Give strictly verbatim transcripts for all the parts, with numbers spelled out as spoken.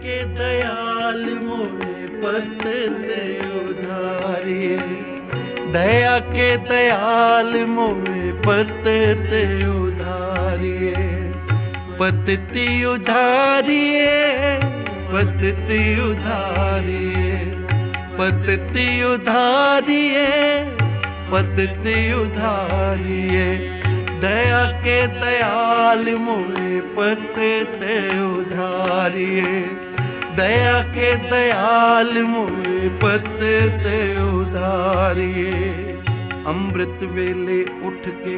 के दयाल मोहे पत ते उधारिए, दया के दयाल मोहे पत ते उधारिए, पतति उधारिए, पतति उधारिए, पतति उधारिए, पतति उधारिए, दया के दयाल मोहे पत ते उधारिए, दया के दयाल मोहे पत ते उधारिए। ਅੰਮ੍ਰਿਤ ਵੇਲੇ ਉੱਠ ਕੇ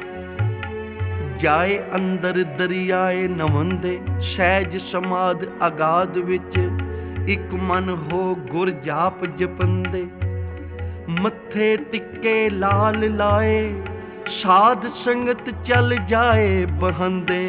ਜਾਏ ਅੰਦਰ ਦਰਿਆਏ ਨਵੰਦੇ, ਸਹਿਜ ਸਮਾਧ ਅਗਾਧ ਵਿੱਚ ਇੱਕ ਮਨ ਹੋ ਗੁਰ ਜਾਪ ਜਪੰਦੇ, ਮੱਥੇ ਟਿੱਕੇ ਲਾਲ ਲਾਏ ਸਾਧ ਸੰਗਤ ਚਲ ਜਾਏ ਬਹੰਦੇ,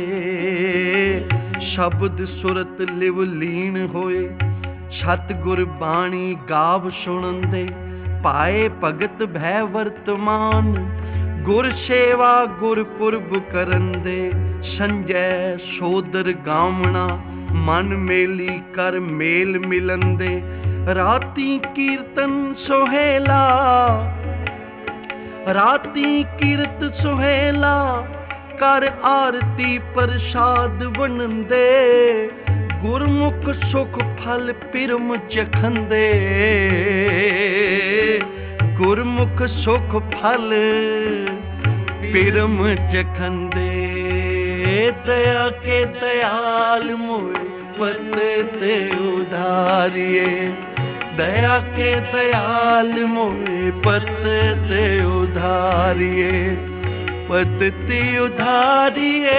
ਸ਼ਬਦ ਸੁਰਤ ਲਿਵ ਲੀਨ ਹੋਏ ਸਤਿਗੁਰ ਬਾਣੀ ਗਾਵ ਸੁਣੰਦੇ, ਪਾਏ ਭਗਤ ਭੈ ਵਰਤਮਾਨ ਗੁਰ ਸੇਵਾ ਗੁਰਪੁਰਬ ਕਰੰਦੇ, ਸੰਜੈ ਸੋਦਰ ਗਾਵਣਾ ਮਨ ਮੇਲੀ ਕਰ ਮੇਲ ਮਿਲੰਦੇ, ਰਾਤੀ ਕੀਰਤਨ ਸੁਹੇਲਾ, ਰਾਤੀ ਕੀਰਤ ਸੁਹੇਲਾ ਕਰ ਆਰਤੀ ਪ੍ਰਸਾਦ ਵੰਡਦੇ, ਗੁਰਮੁਖ ਸੁਖ ਫਲ ਪਿਰਮ ਚਖੰਦੇ, ਗੁਰਮੁਖ ਸੁਖ ਫਲ ਪਿਰਮ ਚਖੰਦੇ, ਦਇਆ ਕੇ ਦयाल मोहे पत ते उधारिए, दया के दयाल मोहे पत ते उधारिए, पतति उधारिए,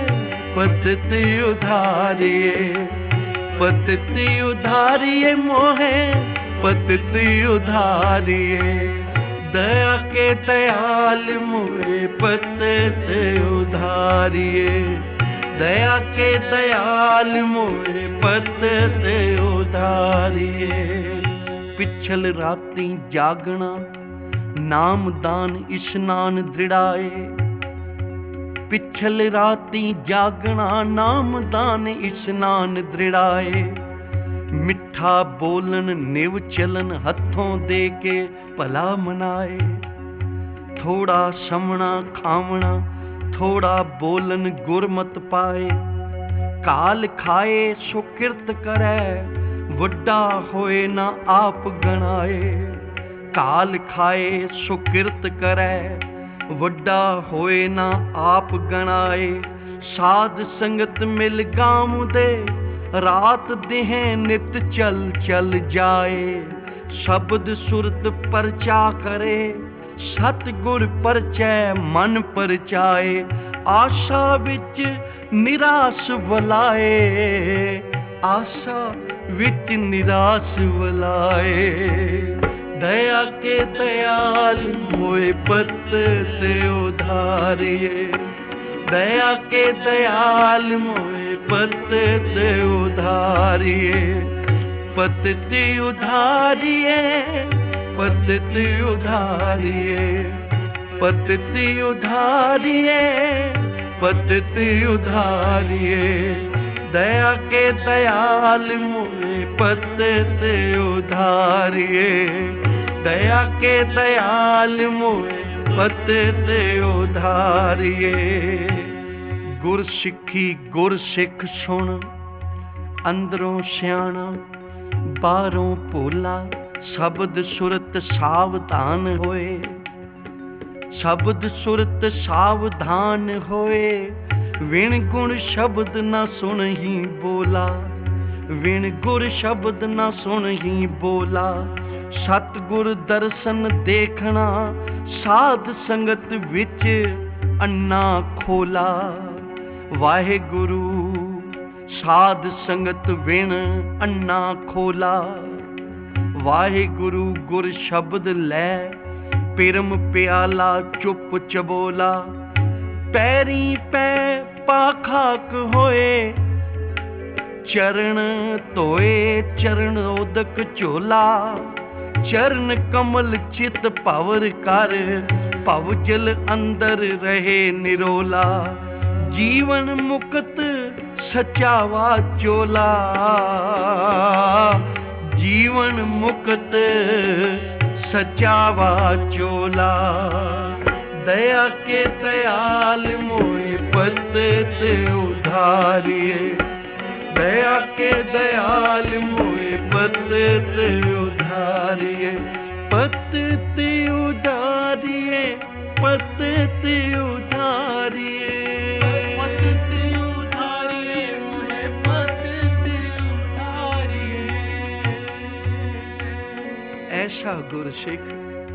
पतति उधारिए, पतति उधारिए मोहे पतति उधारिए, दया के दयाल मोहे पत ते उधारिए, दया के दयाल मोहे पत ते उधारिए। पिछल राती जागना नाम दान इशनान दृढ़ाए, पिछल राती जागना नाम दान इशनान दृढ़ाए, मिठा बोलन निव चलन हथों दे के भला मनाए, थोड़ा समना खावना थोड़ा बोलन गुरमत पाए, काल खाए सो किरत करे वड्डा होए ना आप गणाए, काल खाए सो किरत करे वड्डा होए ना आप गणाए, साध संगत मिल गाम दे रात देह नित चल चल जाए, शब्द सुरत परचा करे सतगुर परचै मन परचाए, आशा विच निराश वलाए, आशा विच निराश वलाए, दया के दयाल मोहे पत ते उधारिए, दया के दयाल मोहे पत ते उधारिए, पतति उधारिए, पतति उधारिए, पतति उधारिए, पतति उधारिए, दया के दयाल मोहे पत ते उधारिए, दया के दयाल मोहे पत ते उधारिए। गुर सिੱਖੀ गुर सिख सुन, अंदरों सियाणा बाहरों भोला, शब्द सुरत सावधान होए, शब्द सुरत सावधान होए, विण गुण शब्द न सुन ही बोला, विण गुर शब्द न सुन ही बोला, सतगुर दर्शन देखना साध संगत विच अन्ना खोला, वाहेगुरु साध संगत विण अन्ना खोला, वाहेगुरु गुर शब्द लै पिरम प्याला चुप चबोला, पैरी पै पाखाक होए चरण धोए चरण उदक झोला, चरण कमल चित भवर कर भव जल अंदर रहे निरोला, जीवन मुक्त सच्चा वाचोला, जीवन मुक्त सच्चा वाचोला। दया के दयाल मोए पतित उधारिये, दया के दयाल मोए पतित उधारिये, पतित उधारिये, पतित उधारिये, पतित उधारिये मोए पतित उधारिये। ऐसा गुरसिख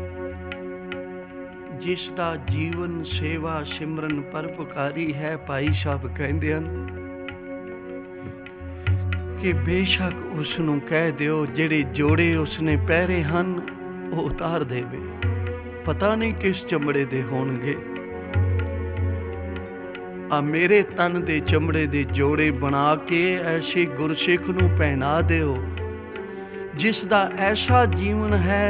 जिस दा जीवन सेवा सिमरन परोपकारी है। भाई साहब कहते हैं कि बेशक उसनों कह दिओ जेड़े जोड़े उसने पहरे हन वो उतार देवे, पता नहीं किस चमड़े दे होणगे। आ मेरे तन दे चमड़े दे जोड़े बना के ऐसे गुरसिख नूं पहना दिओ जिस दा ऐसा जीवन है।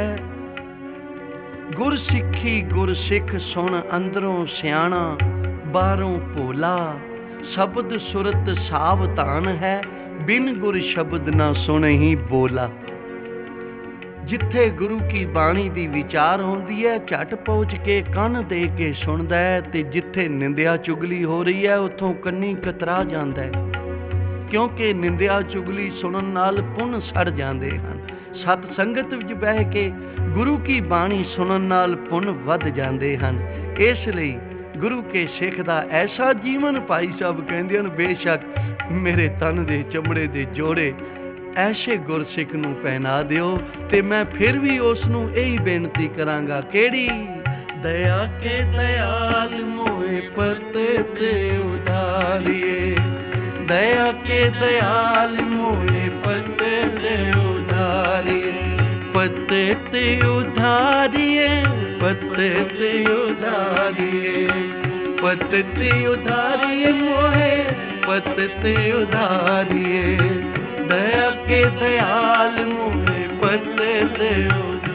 गुरसिखी गुरसिख सुन अंदरों सियाणा बाहरों भोला, शब्द सुरत सावधान है, बिन गुर शब्द ना सुने ही बोला। जिथे गुरु की बाणी दी विचार होंदी है झट पहुँच के कन दे के सुनदा है, ते जिथे निंदिया चुगली हो रही है उथों कन्नी कतरा जांदा है, क्योंकि निंदिया चुगली सुनन नाल पुन सड़ जांदे हन। सत संगत विच बह के गुरु की बाणी सुनन नाल पुन वध जांदे हन। इसलिए गुरु के सिख दा ऐसा जीवन भाई साहब कहंदे हन, बेशक मेरे तन दे चमड़े दे जोड़े ऐसे गुरसिख नूं पहना दिओ। ते मैं फिर भी उस नूं यही बेनती करांगा, केड़ी? दया के दयाल मोए पतित उधारिये, दया के दयाल मोए पतित उधारिये, पतित उधारिये, पतित उधारिये, पतित उधारिये मोहे पतित उधारिये, दया के दयाल मोहे पतित उधारिये।